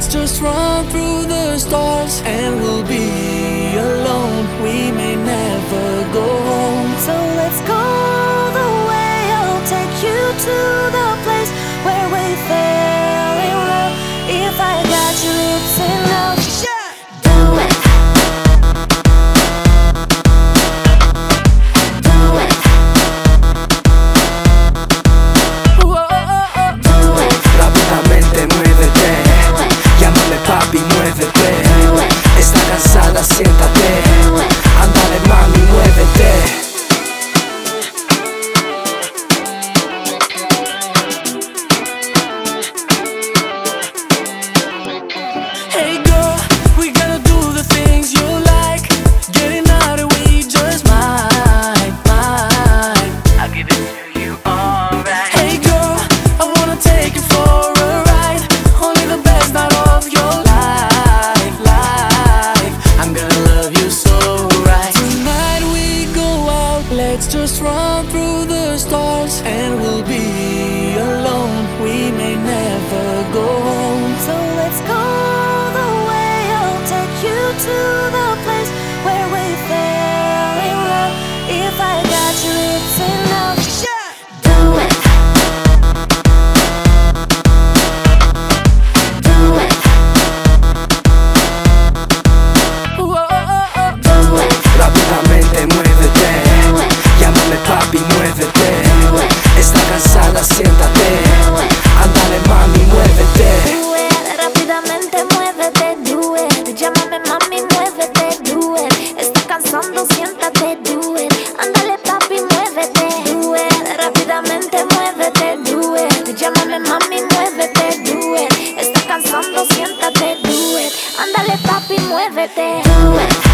Let's just run through the stars and we'll be alone. We may never go home. So let's go the way I'll take you to the place where we fell in love. If I got your lips enough, do it. Do it. Do it. Rápidamente muévete, llámame papi, muévete. Está cansada, siéntate. Ándale mami, muévete. Hey girl, we gotta do the things you like. Getting out of we just might. I'll give it to you, alright. Hey girl, I wanna take you for a ride. Only the best out of your life. I'm gonna love you so right. Tonight we go out, let's just run through the stars and we'll be alone. We may never go home. So let's go the way I'll take you to the place where we fell in love. If I got your lips enough, do it. Do it. Do it. Rápidamente muévete, llámame papi, muévete. Está cansada, siéntate. Ándale mami, muévete. Do it. Rápidamente muévete, do it. Llámame mami, muévete, do it. Está cansando, siéntate, do it. Ándale papi, muévete, do it. Rápidamente muévete, do it. Llámame mami, muévete, do it. Está cansando, siéntate, do it. Ándale papi, muévete, do it.